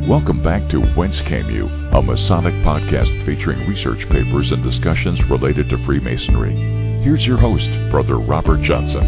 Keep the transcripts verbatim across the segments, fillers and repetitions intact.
Welcome back to Whence Came You, a Masonic podcast featuring research papers and discussions related to Freemasonry. Here's your host, Brother Robert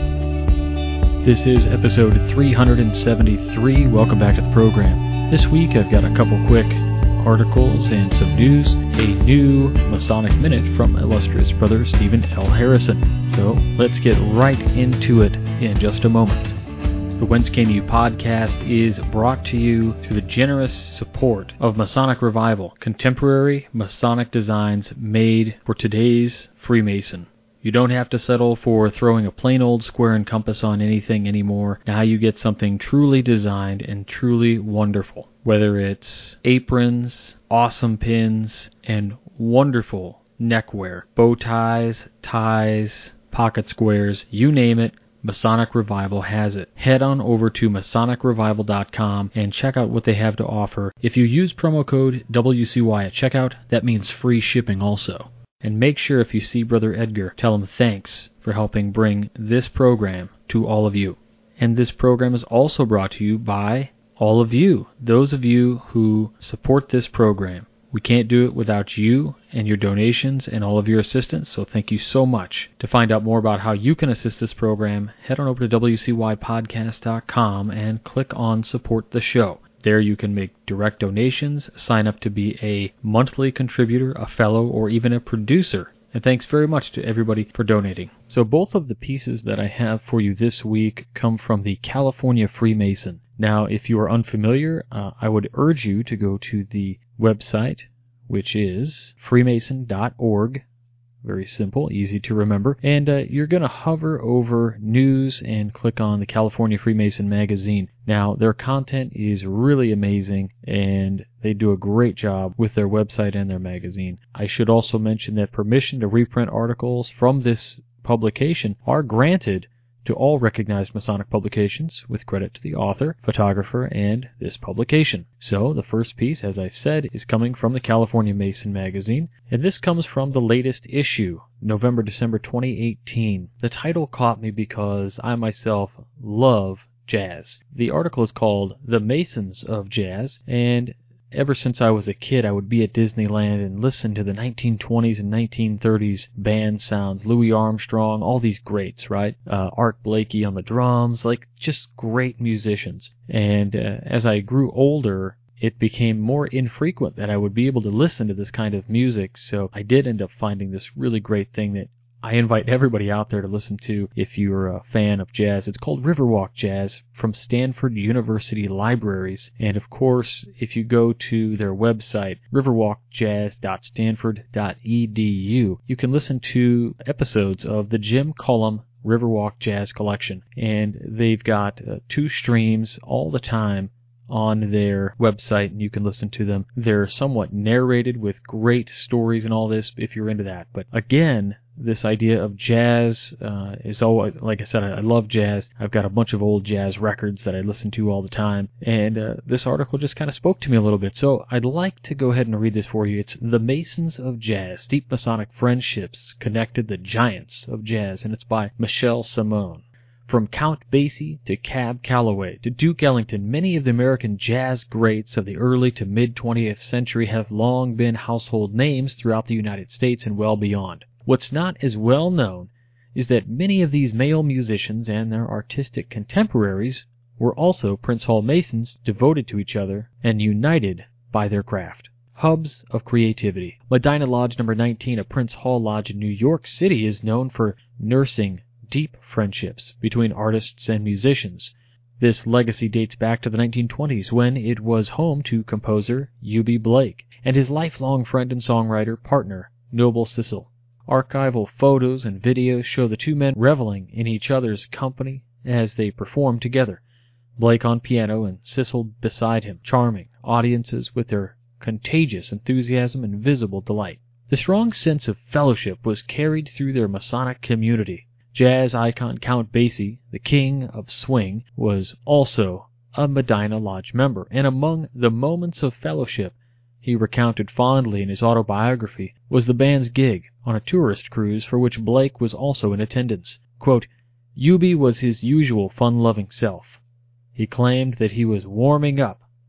Johnson. This is episode three hundred seventy-three. Welcome back to the program. This week I've got a couple quick articles and some news. A new Masonic Minute from illustrious Brother Stephen L. Harrison. So let's get right into it in just a moment. The Whence Came You podcast is brought to you through the generous support of Masonic Revival, contemporary Masonic designs made for today's Freemason. You don't have to settle for throwing a plain old square and compass on anything anymore. Now you get something truly designed and truly wonderful. Whether it's aprons, awesome pins, and wonderful neckwear, bow ties, ties, pocket squares, you name it, Masonic Revival has it. Head on over to Masonic Revival dot com and check out what they have to offer. If you use promo code W C Y at checkout, that means free shipping also. And make sure if you see Brother Edgar, tell him thanks for helping bring this program to all of you. And this program is also brought to you by all of you, those of you who support this program. We can't do it without you and your donations and all of your assistance, so thank you so much. To find out more about how you can assist this program, head on over to W C Y podcast dot com and click on Support the Show. There you can make direct donations, sign up to be a monthly contributor, a fellow, or even a producer. And thanks very much to everybody for donating. So both of the pieces that I have for you this week come from the California Freemason. Now, if you are unfamiliar, uh, I would urge you to go to the website, which is freemason dot org. Very simple, easy to remember. And uh, you're going to hover over news and click on the California Freemason magazine. Now, their content is really amazing, and they do a great job with their website and their magazine. I should also mention that permission to reprint articles from this publication are granted to all recognized Masonic publications, with credit to the author, photographer, and this publication. So, the first piece, as I've said, is coming from the California Mason magazine, and this comes from the latest issue, November December twenty eighteen. The title caught me because I myself love jazz. The article is called The Masons of Jazz, and ever since I was a kid, I would be at Disneyland and listen to the nineteen twenties and nineteen thirties band sounds. Louis Armstrong, all these greats, right? Uh, Art Blakey on the drums, like just great musicians. And uh, as I grew older, it became more infrequent that I would be able to listen to this kind of music. So I did end up finding this really great thing that I invite everybody out there to listen to if you're a fan of jazz. It's called Riverwalk Jazz from Stanford University Libraries. And of course, if you go to their website, riverwalk jazz dot stanford dot e d u, you can listen to episodes of the Jim Cullum Riverwalk Jazz Collection. And they've got uh, two streams all the time on their website, and you can listen to them. They're somewhat narrated with great stories and all this if you're into that. But again, this idea of jazz uh, is always, like I said, I, I love jazz. I've got a bunch of old jazz records that I listen to all the time, and uh, this article just kind of spoke to me a little bit. So I'd like to go ahead and read this for you. It's The Masons of Jazz, Deep Masonic Friendships Connected the Giants of Jazz, and it's by Michelle Simone. From Count Basie to Cab Calloway to Duke Ellington, many of the American jazz greats of the early to mid-twentieth century have long been household names throughout the United States and well beyond. What's not as well known is that many of these male musicians and their artistic contemporaries were also Prince Hall Masons devoted to each other and united by their craft. Hubs of creativity. Medina Lodge number nineteen of Prince Hall Lodge in New York City is known for nursing deep friendships between artists and musicians. This legacy dates back to the nineteen twenties when it was home to composer U B Blake and his lifelong friend and songwriter partner, Noble Sissle. Archival photos and videos show the two men reveling in each other's company as they performed together. Blake on piano and Sissle beside him, charming audiences with their contagious enthusiasm and visible delight. The strong sense of fellowship was carried through their Masonic community. Jazz icon Count Basie, the king of swing, was also a Medina Lodge member, and among the moments of fellowship he recounted fondly in his autobiography was the band's gig on a tourist cruise for which Blake was also in attendance. Quote, U B was his usual fun-loving self. He claimed that he was warming up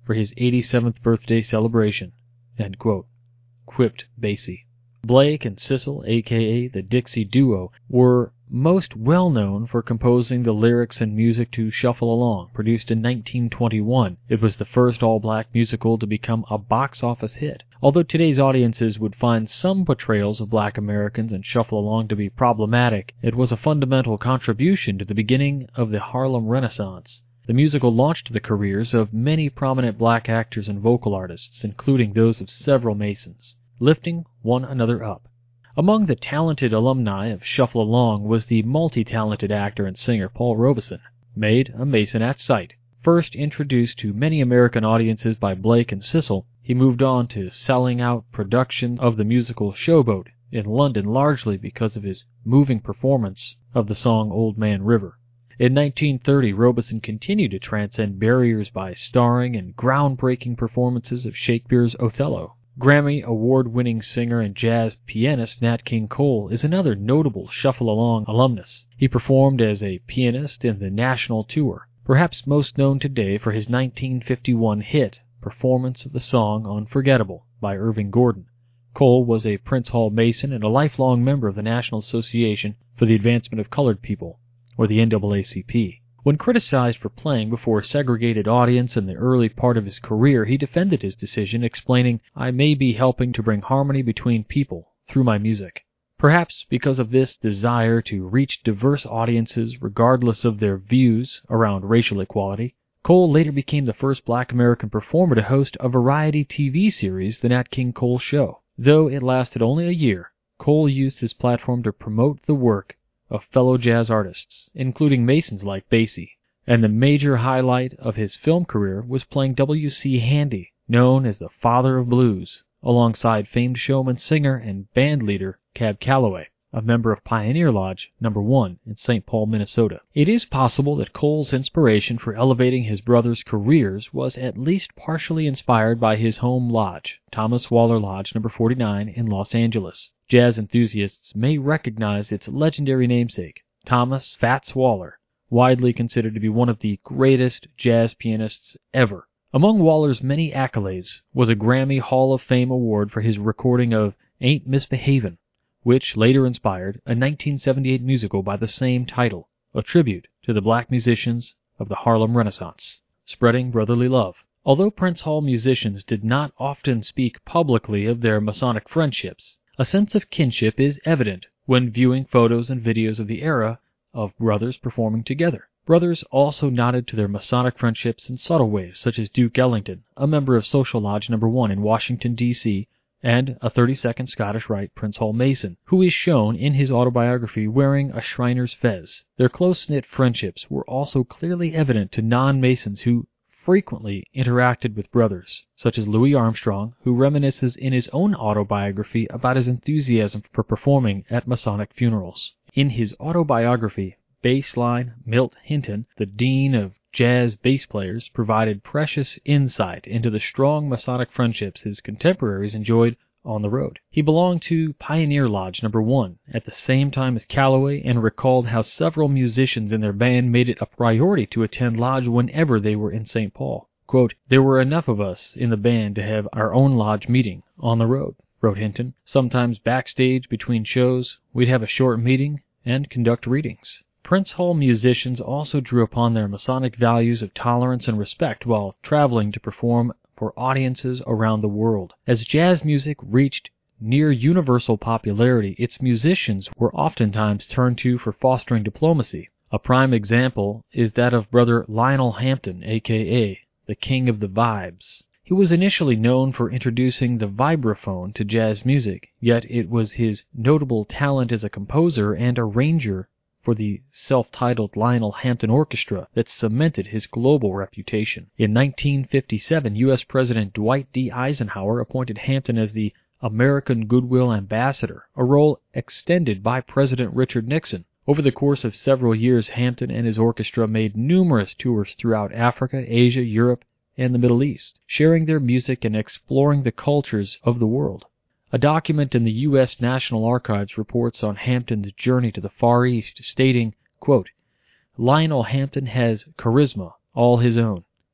for his eighty-seventh birthday celebration," end quote, quipped Basie. Blake and Sissel, aka the Dixie Duo, were most well known for composing the lyrics and music to Shuffle Along, produced in nineteen twenty-one. It was the first all-black musical to become a box office hit. Although today's audiences would find some portrayals of black Americans in Shuffle Along to be problematic, it was a fundamental contribution to the beginning of the Harlem Renaissance. The musical launched the careers of many prominent black actors and vocal artists, including those of several Masons, lifting one another up. Among the talented alumni of Shuffle Along was the multi-talented actor and singer Paul Robeson, made a Mason at sight. First introduced to many American audiences by Blake and Sissel, he moved on to selling out productions of the musical Showboat in London, largely because of his moving performance of the song Old Man River. In nineteen thirty, Robeson continued to transcend barriers by starring in groundbreaking performances of Shakespeare's Othello. Grammy award-winning singer and jazz pianist Nat King Cole is another notable Shuffle Along alumnus. He performed as a pianist in the national tour, perhaps most known today for his nineteen fifty-one hit performance of the song Unforgettable by Irving Gordon. Cole was a Prince Hall Mason and a lifelong member of the National Association for the Advancement of Colored People, or the N double A C P. When criticized for playing before a segregated audience in the early part of his career, he defended his decision, explaining, "I may be helping to bring harmony between people through my music." Perhaps because of this desire to reach diverse audiences regardless of their views around racial equality, Cole later became the first black American performer to host a variety T V series, The Nat King Cole Show. Though it lasted only a year, Cole used his platform to promote the work of fellow jazz artists, including Masons like Basie, and the major highlight of his film career was playing W C Handy, known as the Father of Blues, alongside famed showman, singer, and band leader Cab Calloway, a member of Pioneer Lodge number one in Saint Paul, Minnesota. It is possible that Cole's inspiration for elevating his brothers' careers was at least partially inspired by his home lodge, Thomas Waller Lodge number forty-nine in Los Angeles. Jazz enthusiasts may recognize its legendary namesake, Thomas Fats Waller, widely considered to be one of the greatest jazz pianists ever. Among Waller's many accolades was a Grammy Hall of Fame award for his recording of Ain't Misbehavin', which later inspired a nineteen seventy-eight musical by the same title, a tribute to the black musicians of the Harlem Renaissance, spreading brotherly love. Although Prince Hall musicians did not often speak publicly of their Masonic friendships, a sense of kinship is evident when viewing photos and videos of the era of brothers performing together. Brothers also nodded to their Masonic friendships in subtle ways, such as Duke Ellington, a member of Social Lodge number one in Washington, D C, and a thirty-second Scottish Rite Prince Hall Mason, who is shown in his autobiography wearing a Shriner's fez. Their close-knit friendships were also clearly evident to non-Masons who frequently interacted with brothers, such as Louis Armstrong, who reminisces in his own autobiography about his enthusiasm for performing at Masonic funerals. In his autobiography, bassline Milt Hinton, the dean of jazz bass players, provided precious insight into the strong Masonic friendships his contemporaries enjoyed on the road. He belonged to Pioneer Lodge number one at the same time as Calloway and recalled how several musicians in their band made it a priority to attend Lodge whenever they were in Saint Paul. Quote, "There were enough of us in the band to have our own Lodge meeting on the road," wrote Hinton. "Sometimes backstage between shows, we'd have a short meeting and conduct readings." Prince Hall musicians also drew upon their Masonic values of tolerance and respect while traveling to perform for audiences around the world. As jazz music reached near universal popularity, its musicians were oftentimes turned to for fostering diplomacy. A prime example is that of brother Lionel Hampton, aka the King of the Vibes. He was initially known for introducing the vibraphone to jazz music, yet it was his notable talent as a composer and arranger for the self-titled Lionel Hampton Orchestra that cemented his global reputation. In nineteen fifty-seven, U S President Dwight D. Eisenhower appointed Hampton as the American Goodwill Ambassador, a role extended by President Richard Nixon. Over the course of several years, Hampton and his orchestra made numerous tours throughout Africa, Asia, Europe, and the Middle East, sharing their music and exploring the cultures of the world. A document in the U S National Archives reports on Hampton's journey to the Far East, stating, quote, "Lionel Hampton has charisma all his own.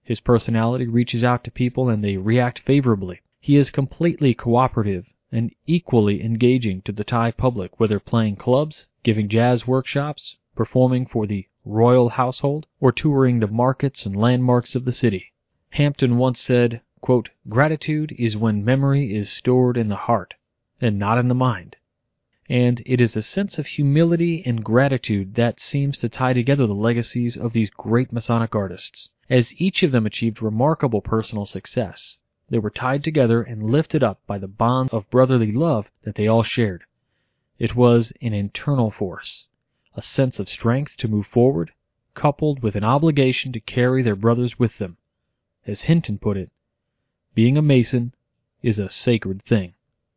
His personality reaches out to people and they react favorably. He is completely cooperative and equally engaging to the Thai public, whether playing clubs, giving jazz workshops, performing for the royal household, or touring the markets and landmarks of the city. Hampton once said, quote, "Gratitude is when memory is stored in the heart and not in the mind." And it is a sense of humility and gratitude that seems to tie together the legacies of these great Masonic artists. As each of them achieved remarkable personal success, they were tied together and lifted up by the bond of brotherly love that they all shared. It was an internal force, a sense of strength to move forward, coupled with an obligation to carry their brothers with them. As Hinton put it, being a Mason is a sacred thing.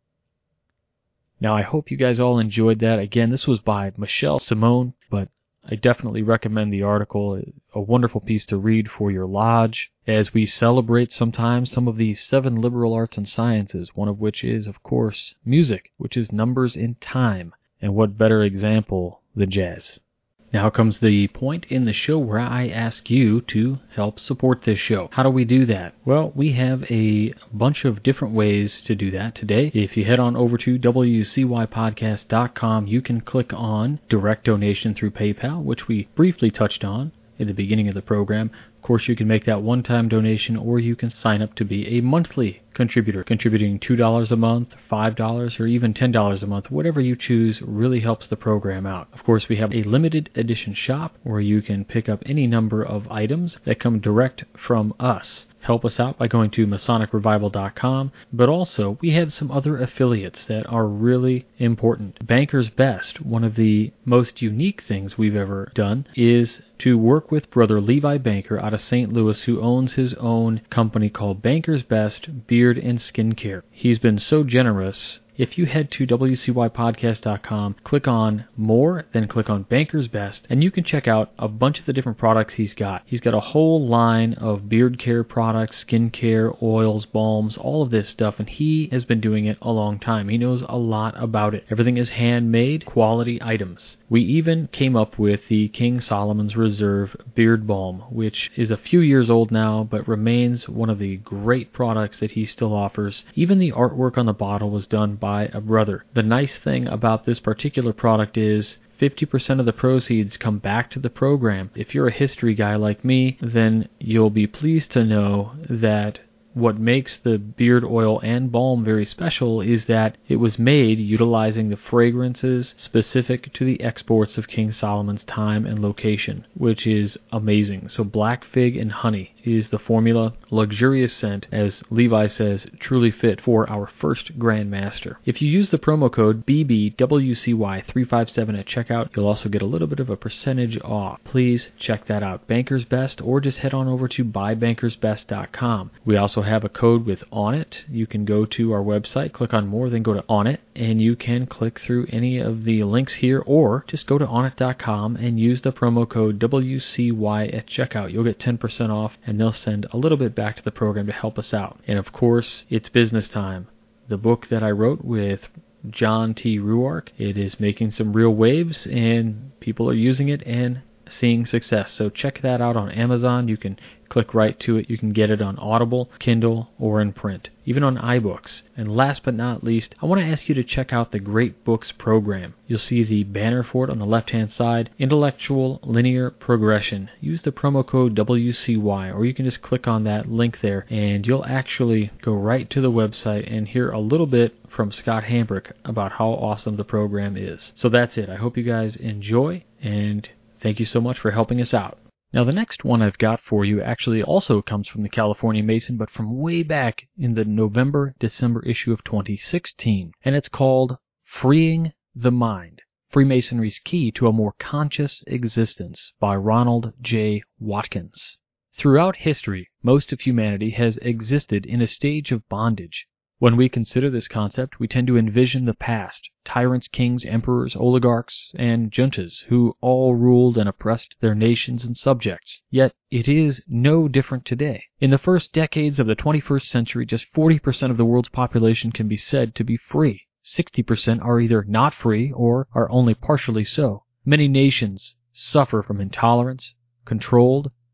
Now, I hope you guys all enjoyed that. Again, this was by Michelle Simone, but I definitely recommend the article. A wonderful piece to read for your lodge as we celebrate sometimes some of the seven liberal arts and sciences, one of which is, of course, music, which is numbers in time. And what better example than jazz? Now comes the point in the show where I ask you to help support this show. How do we do that? Well, we have a bunch of different ways to do that today. If you head on over to W C Y podcast dot com, you can click on direct donation through PayPal, which we briefly touched on at the beginning of the program. Of course, you can make that one-time donation, or you can sign up to be a monthly contributor, contributing two dollars a month, five dollars, or even ten dollars a month. Whatever you choose really helps the program out. Of course, we have a limited edition shop where you can pick up any number of items that come direct from us. Help us out by going to Masonic Revival dot com, but also we have some other affiliates that are really important. Banker's Best, one of the most unique things we've ever done, is to work with Brother Levi Banker out of Saint Louis, who owns his own company called Banker's Best Beard and Skincare. He's been so generous. If you head to W C Y podcast dot com, click on More, then click on Banker's Best, and you can check out a bunch of the different products he's got. He's got a whole line of beard care products, skin care, oils, balms, all of this stuff, and he has been doing it a long time. He knows a lot about it. Everything is handmade, quality items. We even came up with the King Solomon's Reserve Beard Balm, which is a few years old now, but remains one of the great products that he still offers. Even the artwork on the bottle was done by a brother. The nice thing about this particular product is fifty percent of the proceeds come back to the program. If you're a history guy like me, then you'll be pleased to know that what makes the beard oil and balm very special is that it was made utilizing the fragrances specific to the exports of King Solomon's time and location, which is amazing. So black fig and honey is the formula. Luxurious scent, as Levi says, truly fit for our first Grand Master. If you use the promo code B B W C Y three five seven at checkout, you'll also get a little bit of a percentage off. Please check that out. Banker's Best, or just head on over to buy bankers best dot com. We also have a code with On It. You can go to our website, click on More, then go to On It, and you can click through any of the links here, or just go to on it dot com and use the promo code W C Y at checkout. You'll get ten percent off, and they'll send a little bit back to the program to help us out. And of course, it's business time. The book that I wrote with John T. Ruark, it is making some real waves, and people are using it and seeing success. So check that out on Amazon. You can click right to it. You can get it on Audible, Kindle, or in print, even on iBooks. And last but not least, I want to ask you to check out the Great Books program. You'll see the banner for it on the left-hand side, Intellectual Linear Progression. Use the promo code W C Y, or you can just click on that link there, and you'll actually go right to the website and hear a little bit from Scott Hambrick about how awesome the program is. So that's it. I hope you guys enjoy, and thank you so much for helping us out. Now, the next one I've got for you actually also comes from the California Mason, but from way back in the November-December issue of twenty sixteen, and it's called Freeing the Mind, Freemasonry's Key to a More Conscious Existence by Ronald J. Watkins. Throughout history, most of humanity has existed in a stage of bondage. When we consider this concept, we tend to envision the past, tyrants, kings, emperors, oligarchs, and juntas, who all ruled and oppressed their nations and subjects. Yet, it is no different today. In the first decades of the twenty-first century, just forty percent of the world's population can be said to be free. sixty percent are either not free or are only partially so. Many nations suffer from intolerance, controlled,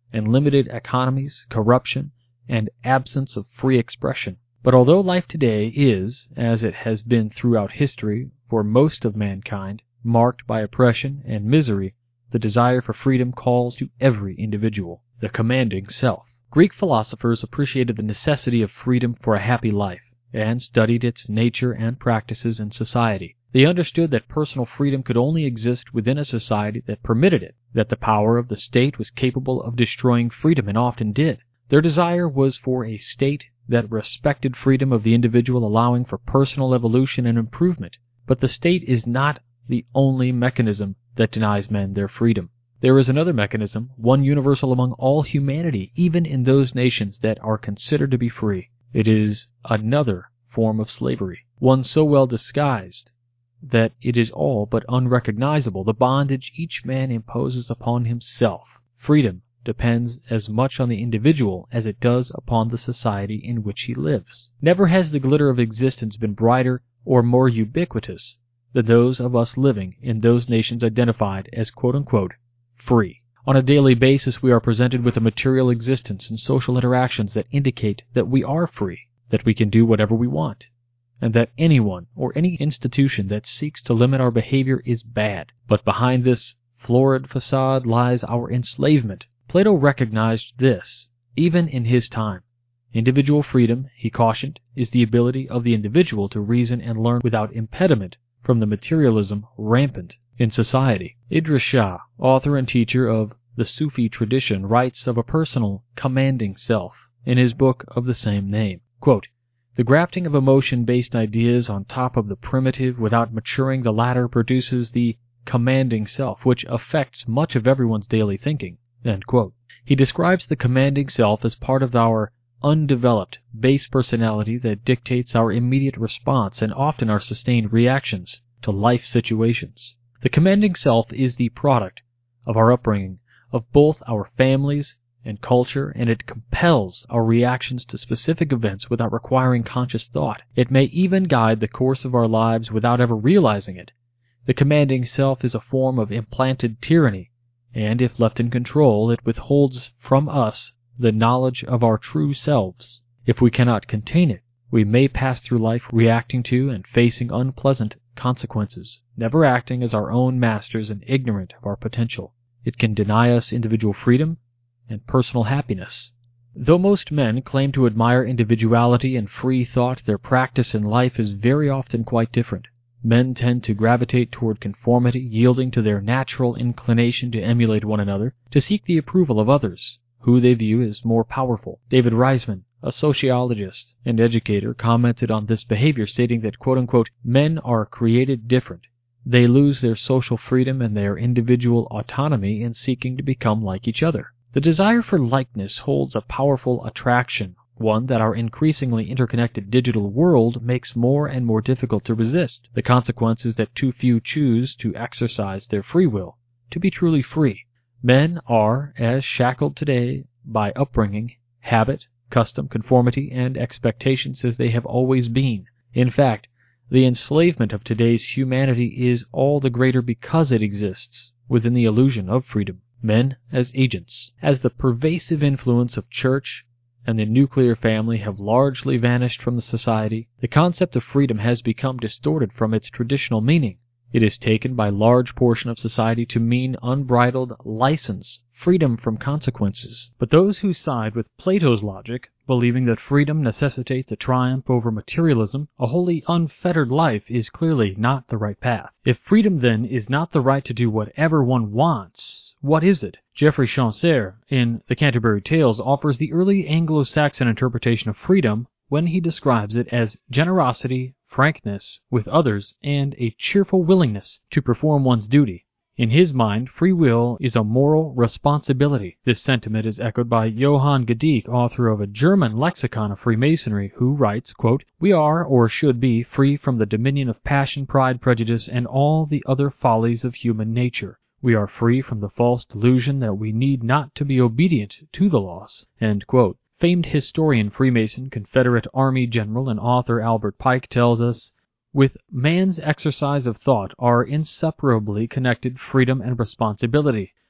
and limited economies, corruption, and absence of free expression. But although life today is, as it has been throughout history for most of mankind, marked by oppression and misery, the desire for freedom calls to every individual. The commanding self. Greek philosophers appreciated the necessity of freedom for a happy life, and studied its nature and practices in society. They understood that personal freedom could only exist within a society that permitted it, that the power of the state was capable of destroying freedom and often did. Their desire was for a state that respected freedom of the individual, allowing for personal evolution and improvement. But the state is not the only mechanism that denies men their freedom. There is another mechanism, one universal among all humanity, even in those nations that are considered to be free. It is another form of slavery, one so well disguised that it is all but unrecognizable, the bondage each man imposes upon himself. Freedom depends as much on the individual as it does upon the society in which he lives. Never has the glitter of existence been brighter or more ubiquitous than those of us living in those nations identified as quote-unquote free. On a daily basis, we are presented with a material existence and social interactions that indicate that we are free, that we can do whatever we want, and that anyone or any institution that seeks to limit our behavior is bad. But behind this florid facade lies our enslavement. Plato recognized this, even in his time. Individual freedom, he cautioned, is the ability of the individual to reason and learn without impediment from the materialism rampant in society. Idries Shah, author and teacher of the Sufi tradition, writes of a personal, commanding self in his book of the same name. Quote, "The grafting of emotion-based ideas on top of the primitive without maturing the latter produces the commanding self, which affects much of everyone's daily thinking." End quote. He describes the commanding self as part of our undeveloped, base personality that dictates our immediate response and often our sustained reactions to life situations. The commanding self is the product of our upbringing, of both our families and culture, and it compels our reactions to specific events without requiring conscious thought. It may even guide the course of our lives without ever realizing it. The commanding self is a form of implanted tyranny, and if left in control, it withholds from us the knowledge of our true selves. If we cannot contain it, we may pass through life reacting to and facing unpleasant consequences, never acting as our own masters and ignorant of our potential. It can deny us individual freedom and personal happiness. Though most men claim to admire individuality and free thought, their practice in life is very often quite different. Men tend to gravitate toward conformity, yielding to their natural inclination to emulate one another, to seek the approval of others, who they view as more powerful. David Reisman, a sociologist and educator, commented on this behavior, stating that, quote-unquote, "men are created different. They lose their social freedom and their individual autonomy in seeking to become like each other." The desire for likeness holds a powerful attraction, one that our increasingly interconnected digital world makes more and more difficult to resist. The consequence is that too few choose to exercise their free will, to be truly free. Men are as shackled today by upbringing, habit, custom, conformity, and expectations as they have always been. In fact, the enslavement of today's humanity is all the greater because it exists within the illusion of freedom. Men as agents. As the pervasive influence of church and the nuclear family have largely vanished from the society, the concept of freedom has become distorted from its traditional meaning. It is taken by a large portion of society to mean unbridled license, freedom from consequences. But those who side with Plato's logic, believing that freedom necessitates a triumph over materialism, a wholly unfettered life, is clearly not the right path. If freedom, then, is not the right to do whatever one wants, what is it? Geoffrey Chaucer, in The Canterbury Tales, offers the early Anglo-Saxon interpretation of freedom when he describes it as generosity, frankness with others, and a cheerful willingness to perform one's duty. In his mind, free will is a moral responsibility. This sentiment is echoed by Johann Gedeek, author of a German lexicon of Freemasonry, who writes, quote, "We are, or should be, free from the dominion of passion, pride, prejudice, and all the other follies of human nature. We are free from the false delusion that we need not to be obedient to the laws." End quote. Famed historian, Freemason, Confederate Army General, and author Albert Pike tells us, "With man's exercise of thought are inseparably connected freedom and responsibility.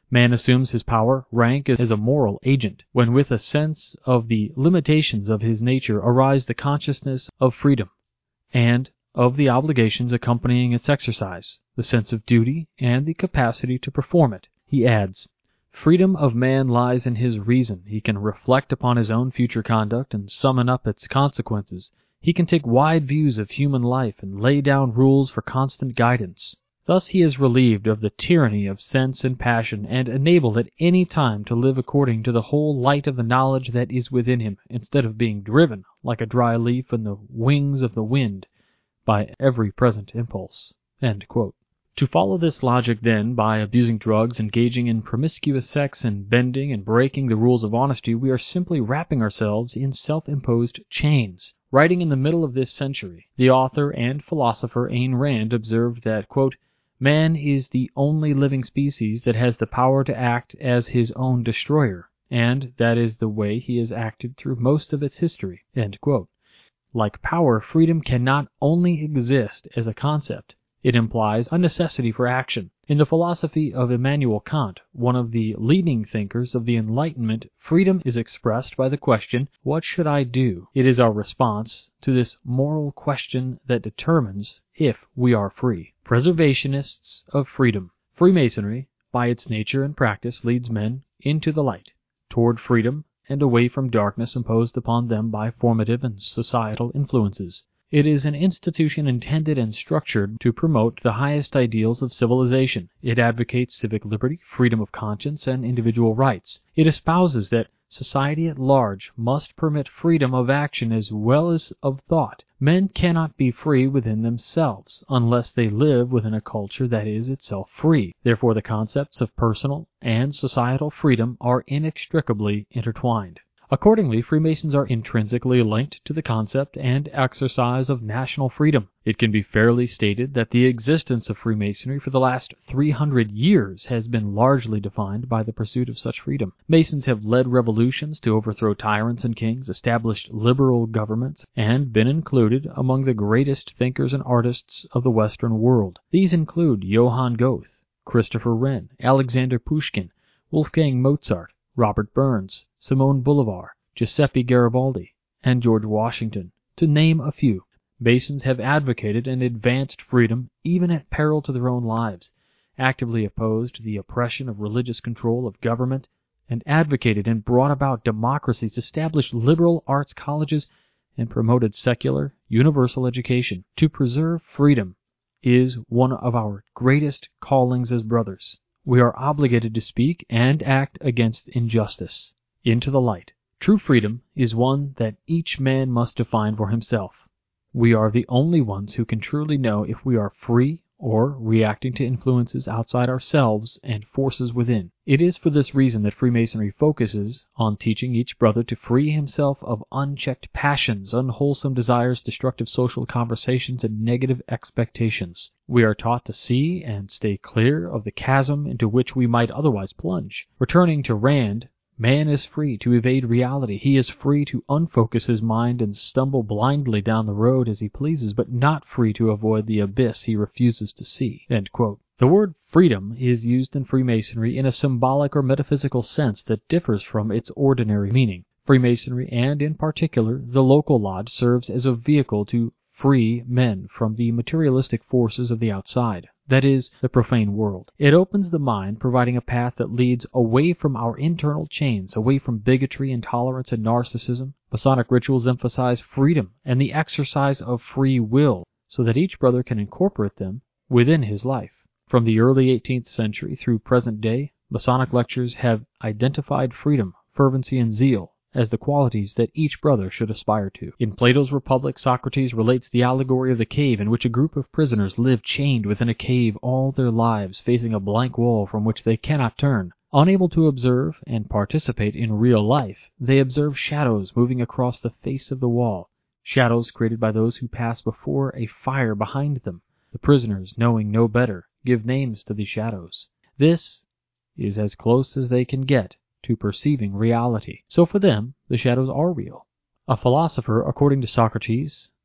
Man assumes his power, rank as a moral agent, when with a sense of the limitations of his nature arise the consciousness of freedom, and of the obligations accompanying its exercise, the sense of duty, and the capacity to perform it. He adds, freedom of man lies in his reason. He can reflect upon his own future conduct and summon up its consequences. He can take wide views of human life and lay down rules for constant guidance. Thus he is relieved of the tyranny of sense and passion, and enabled at any time to live according to the whole light of the knowledge that is within him, instead of being driven, like a dry leaf in the wings of the wind, by every present impulse." End quote. To follow this logic, then, by abusing drugs, engaging in promiscuous sex, and bending and breaking the rules of honesty, we are simply wrapping ourselves in self-imposed chains. Writing in the middle of this century, the author and philosopher Ayn Rand observed that, quote, "Man is the only living species that has the power to act as his own destroyer, and that is the way he has acted through most of its history." End quote. Like power, freedom cannot only exist as a concept. It implies a necessity for action. In the philosophy of Immanuel Kant, one of the leading thinkers of the Enlightenment, freedom is expressed by the question, "What should I do?" It is our response to this moral question that determines if we are free. Preservationists of freedom. Freemasonry, by its nature and practice, leads men into the light, toward freedom, and away from darkness imposed upon them by formative and societal influences. It is an institution intended and structured to promote the highest ideals of civilization. It advocates civic liberty, freedom of conscience, and individual rights. It espouses that society at large must permit freedom of action as well as of thought. Men cannot be free within themselves unless they live within a culture that is itself free. Therefore, the concepts of personal and societal freedom are inextricably intertwined. Accordingly, Freemasons are intrinsically linked to the concept and exercise of national freedom. It can be fairly stated that the existence of Freemasonry for the last three hundred years has been largely defined by the pursuit of such freedom. Masons have led revolutions to overthrow tyrants and kings, established liberal governments, and been included among the greatest thinkers and artists of the Western world. These include Johann Goethe, Christopher Wren, Alexander Pushkin, Wolfgang Mozart, Robert Burns, Simone Bolivar, Giuseppe Garibaldi, and George Washington, to name a few. Masons have advocated and advanced freedom even at peril to their own lives, actively opposed the oppression of religious control of government, and advocated and brought about democracies, established liberal arts colleges, and promoted secular, universal education. To preserve freedom is one of our greatest callings as brothers. We are obligated to speak and act against injustice. Into the light. True freedom is one that each man must define for himself. We are the only ones who can truly know if we are free or reacting to influences outside ourselves and forces within. It is for this reason that Freemasonry focuses on teaching each brother to free himself of unchecked passions, unwholesome desires, destructive social conversations, and negative expectations. We are taught to see and stay clear of the chasm into which we might otherwise plunge. Returning to Rand, man is free to evade reality. He is free to unfocus his mind and stumble blindly down the road as he pleases, but not free to avoid the abyss he refuses to see. End quote. The word freedom is used in Freemasonry in a symbolic or metaphysical sense that differs from its ordinary meaning. Freemasonry, and in particular the local lodge, serves as a vehicle to free men from the materialistic forces of the outside, that is, the profane world. It opens the mind, providing a path that leads away from our internal chains, away from bigotry, intolerance, and narcissism. Masonic rituals emphasize freedom and the exercise of free will, so that each brother can incorporate them within his life. From the early eighteenth century through present day, Masonic lectures have identified freedom, fervency, and zeal as the qualities that each brother should aspire to. In Plato's Republic, Socrates relates the allegory of the cave in which a group of prisoners live chained within a cave all their lives, facing a blank wall from which they cannot turn. Unable to observe and participate in real life, they observe shadows moving across the face of the wall, shadows created by those who pass before a fire behind them. The prisoners, knowing no better, give names to these shadows. This is as close as they can get to perceiving reality. So for them, the shadows are real. A philosopher, according to Socrates,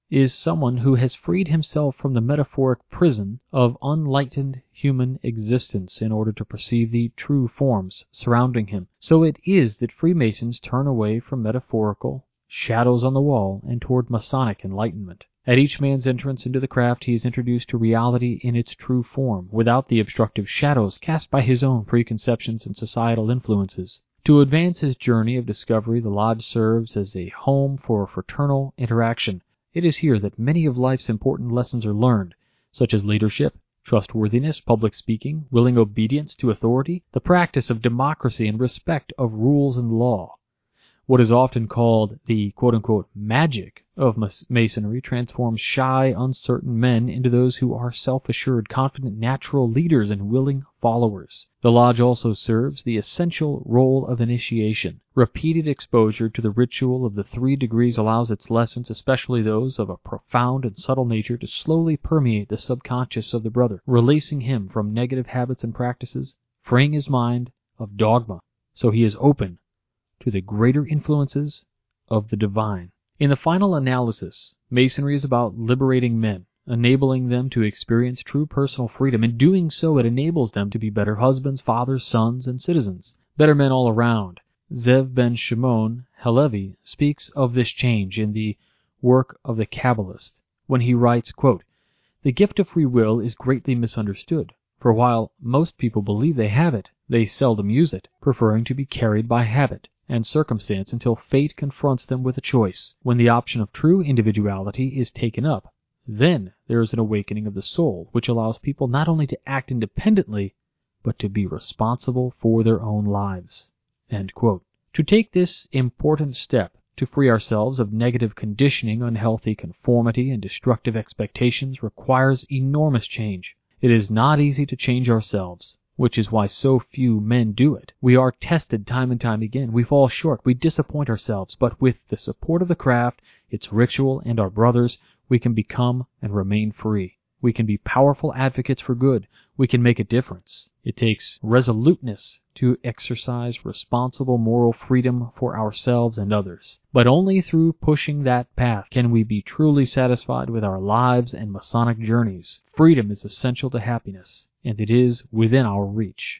is someone who has freed himself from the metaphoric prison of unlightened human existence in order to perceive the true forms surrounding him. So it is that Freemasons turn away from metaphorical shadows on the wall and toward Masonic enlightenment. At each man's entrance into the craft, he is introduced to reality in its true form, without the obstructive shadows cast by his own preconceptions and societal influences. To advance his journey of discovery, the Lodge serves as a home for fraternal interaction. It is here that many of life's important lessons are learned, such as leadership, trustworthiness, public speaking, willing obedience to authority, the practice of democracy, and respect of rules and law. What is often called the quote-unquote magic of Masonry transforms shy, uncertain men into those who are self-assured, confident, natural leaders and willing followers. The Lodge also serves the essential role of initiation. Repeated exposure to the ritual of the three degrees allows its lessons, especially those of a profound and subtle nature, to slowly permeate the subconscious of the brother, releasing him from negative habits and practices, freeing his mind of dogma, so he is open to the greater influences of the divine. In the final analysis, Masonry is about liberating men, enabling them to experience true personal freedom. In doing so, it enables them to be better husbands, fathers, sons, and citizens, better men all around. Zev ben Shimon Halevi speaks of this change in the work of the Kabbalist when he writes, quote, "The gift of free will is greatly misunderstood, for while most people believe they have it, they seldom use it, preferring to be carried by habit and circumstance until fate confronts them with a choice. When the option of true individuality is taken up, then there is an awakening of the soul, which allows people not only to act independently, but to be responsible for their own lives." End quote. To take this important step, to free ourselves of negative conditioning, unhealthy conformity, and destructive expectations, requires enormous change. It is not easy to change ourselves, which is why so few men do it. We are tested time and time again. We fall short. We disappoint ourselves. But with the support of the craft, its ritual, and our brothers, we can become and remain free. We can be powerful advocates for good. We can make a difference. It takes resoluteness to exercise responsible moral freedom for ourselves and others. But only through pushing that path can we be truly satisfied with our lives and Masonic journeys. Freedom is essential to happiness, and it is within our reach.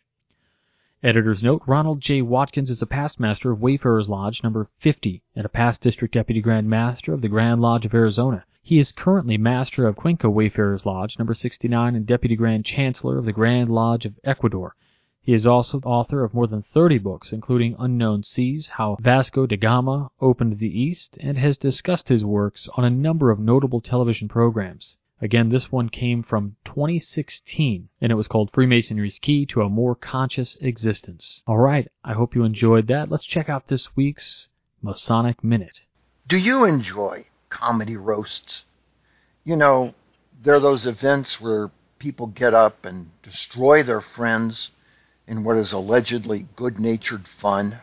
Editor's note, Ronald J. Watkins is a past master of Wayfarers Lodge number fifty and a past district deputy grand master of the Grand Lodge of Arizona. He is currently master of Cuenca Wayfarers Lodge number sixty-nine and deputy grand chancellor of the Grand Lodge of Ecuador. He is also author of more than thirty books, including Unknown Seas, How Vasco da Gama Opened the East, and has discussed his works on a number of notable television programs. Again, this one came from twenty sixteen, and it was called Freemasonry's Key to a More Conscious Existence. All right, I hope you enjoyed that. Let's check out this week's Masonic Minute. Do you enjoy comedy roasts? You know, they're those events where people get up and destroy their friends in what is allegedly good-natured fun.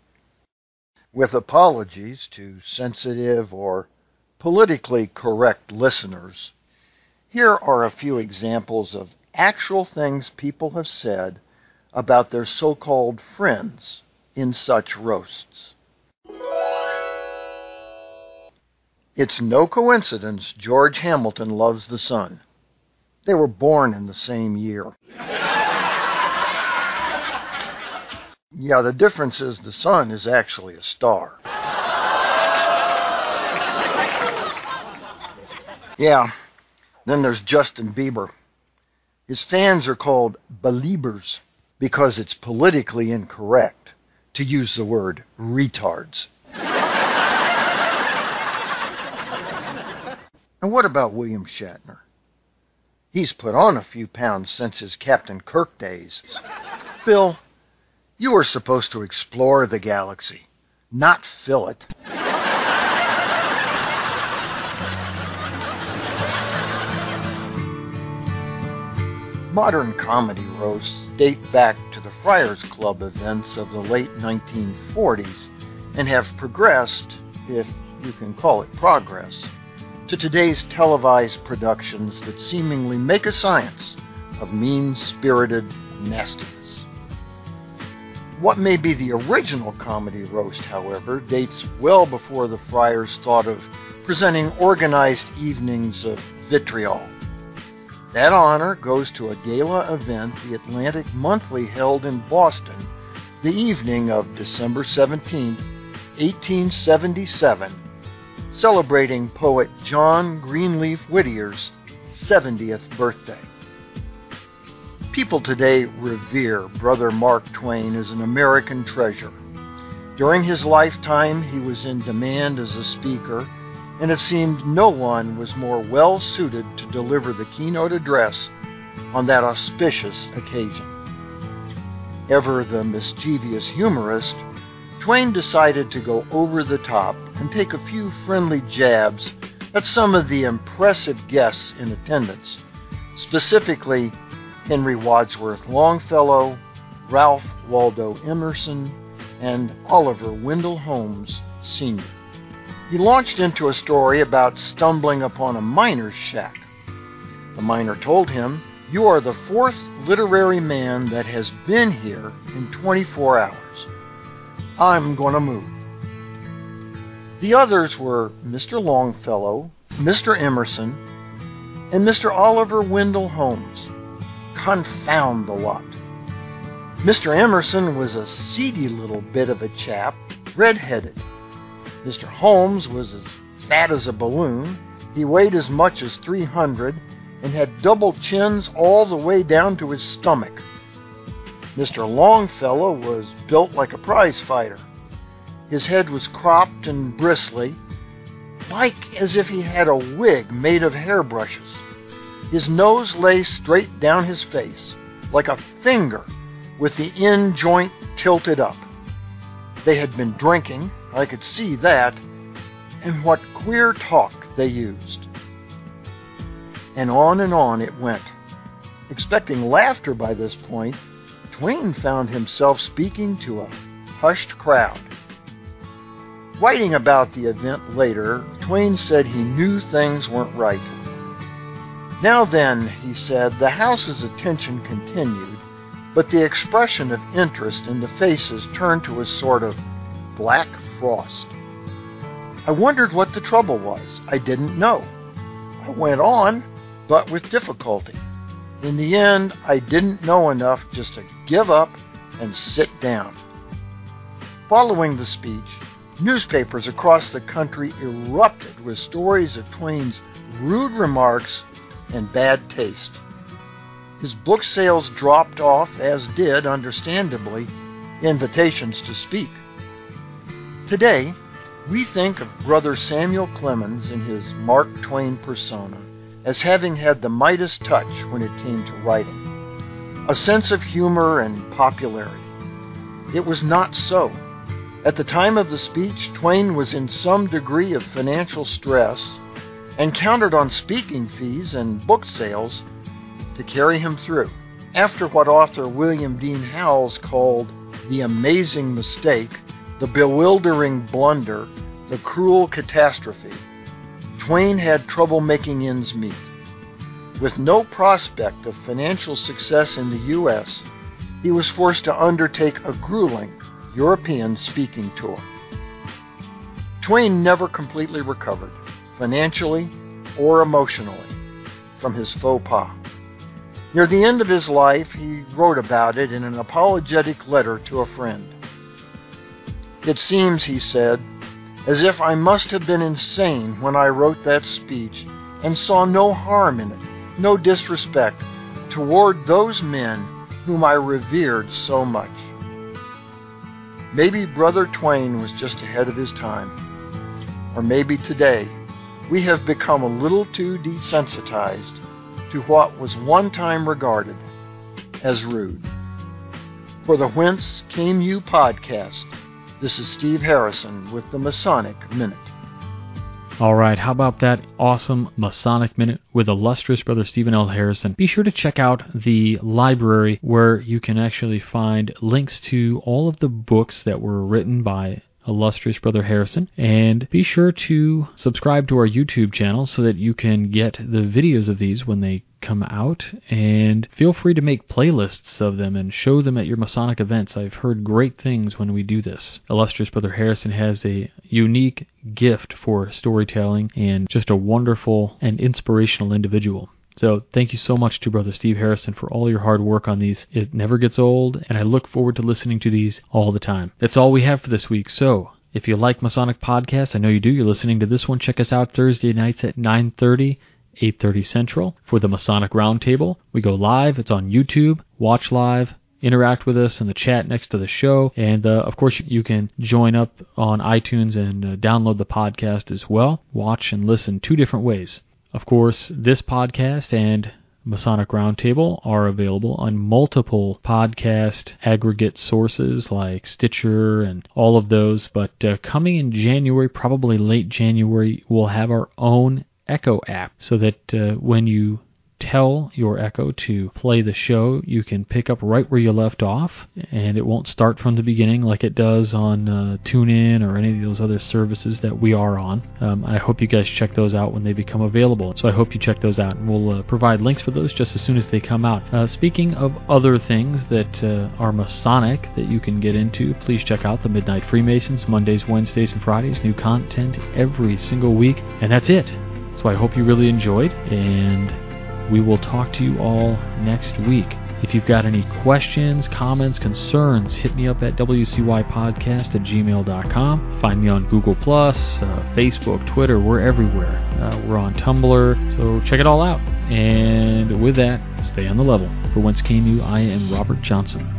With apologies to sensitive or politically correct listeners, here are a few examples of actual things people have said about their so-called friends in such roasts. It's no coincidence George Hamilton loves the sun. They were born in the same year. Yeah, the difference is the sun is actually a star. Yeah, then there's Justin Bieber. His fans are called Beliebers because it's politically incorrect to use the word retards. And what about William Shatner? He's put on a few pounds since his Captain Kirk days. Bill, you were supposed to explore the galaxy, not fill it. Modern comedy roasts date back to the Friars Club events of the late nineteen forties and have progressed, if you can call it progress, to today's televised productions that seemingly make a science of mean-spirited nastiness. What may be the original comedy roast, however, dates well before the Friars thought of presenting organized evenings of vitriol. That honor goes to a gala event the Atlantic Monthly held in Boston the evening of December seventeenth, eighteen seventy-seven, celebrating poet John Greenleaf Whittier's seventieth birthday. People today revere Brother Mark Twain as an American treasure. During his lifetime, he was in demand as a speaker, and it seemed no one was more well-suited to deliver the keynote address on that auspicious occasion. Ever the mischievous humorist, Twain decided to go over the top and take a few friendly jabs at some of the impressive guests in attendance, specifically Henry Wadsworth Longfellow, Ralph Waldo Emerson, and Oliver Wendell Holmes, Senior He launched into a story about stumbling upon a miner's shack. The miner told him, "You are the fourth literary man that has been here in twenty-four hours. I'm going to move." The others were Mister Longfellow, Mister Emerson, and Mister Oliver Wendell Holmes. Confound the lot. Mister Emerson was a seedy little bit of a chap, red-headed. Mister Holmes was as fat as a balloon. He weighed as much as three hundred and had double chins all the way down to his stomach. Mister Longfellow was built like a prize fighter. His head was cropped and bristly, like as if he had a wig made of hairbrushes. His nose lay straight down his face, like a finger with the end joint tilted up. They had been drinking, I could see that, and what queer talk they used. And on and on it went. Expecting laughter by this point, Twain found himself speaking to a hushed crowd. Writing about the event later, Twain said he knew things weren't right. "Now then," he said, "the house's attention continued, but the expression of interest in the faces turned to a sort of black frost. I wondered what the trouble was. I didn't know. I went on, but with difficulty. In the end, I didn't know enough just to give up and sit down." Following the speech, newspapers across the country erupted with stories of Twain's rude remarks and bad taste. His book sales dropped off, as did, understandably, invitations to speak. Today, we think of Brother Samuel Clemens in his Mark Twain persona as having had the Midas touch when it came to writing, a sense of humor and popularity. It was not so. At the time of the speech, Twain was in some degree of financial stress and counted on speaking fees and book sales to carry him through. After what author William Dean Howells called the amazing mistake, the bewildering blunder, the cruel catastrophe, Twain had trouble making ends meet. With no prospect of financial success in the U S, he was forced to undertake a grueling European speaking tour. Twain never completely recovered, financially or emotionally, from his faux pas. Near the end of his life, he wrote about it in an apologetic letter to a friend. "It seems," he said, "as if I must have been insane when I wrote that speech and saw no harm in it, no disrespect toward those men whom I revered so much." Maybe Brother Twain was just ahead of his time. Or maybe today we have become a little too desensitized to what was one time regarded as rude. For the Whence Came You podcast, this is Steve Harrison with the Masonic Minute. All right, how about that awesome Masonic Minute with illustrious Brother Stephen L. Harrison? Be sure to check out the library where you can actually find links to all of the books that were written by illustrious Brother Harrison. And be sure to subscribe to our YouTube channel so that you can get the videos of these when they come out, and feel free to make playlists of them and show them at your Masonic events. I've heard great things when we do this. Illustrious Brother Harrison has a unique gift for storytelling and just a wonderful and inspirational individual. So thank you so much to Brother Steve Harrison for all your hard work on these. It never gets old, and I look forward to listening to these all the time. That's all we have for this week. So if you like Masonic podcasts, I know you do, you're listening to this one, check us out Thursday nights at nine thirty, eight thirty Central for the Masonic Roundtable. We go live. It's on YouTube. Watch live. Interact with us in the chat next to the show. And, uh, of course, you can join up on iTunes and uh, download the podcast as well. Watch and listen two different ways. Of course, this podcast and Masonic Roundtable are available on multiple podcast aggregate sources like Stitcher and all of those. But uh, coming in January, probably late January, we'll have our own Echo app so that uh, when you tell your Echo to play the show, you can pick up right where you left off, and it won't start from the beginning like it does on uh, TuneIn or any of those other services that we are on. Um, I hope you guys check those out when they become available. So I hope you check those out, and we'll uh, provide links for those just as soon as they come out. Uh, speaking of other things that uh, are Masonic that you can get into, please check out the Midnight Freemasons, Mondays, Wednesdays, and Fridays. New content every single week, and that's it. So I hope you really enjoyed, and we will talk to you all next week. If you've got any questions, comments, concerns, hit me up at w c y podcast at gmail dot com. Find me on Google Plus, uh, Facebook, Twitter. We're everywhere. Uh, we're on Tumblr, so check it all out. And with that, stay on the level. For Whence Came You, I am Robert Johnson.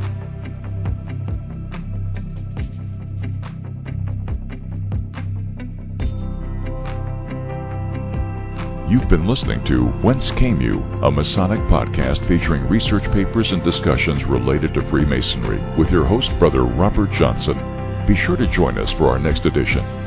You've been listening to Whence Came You, a Masonic podcast featuring research papers and discussions related to Freemasonry with your host, Brother Robert Johnson. Be sure to join us for our next edition.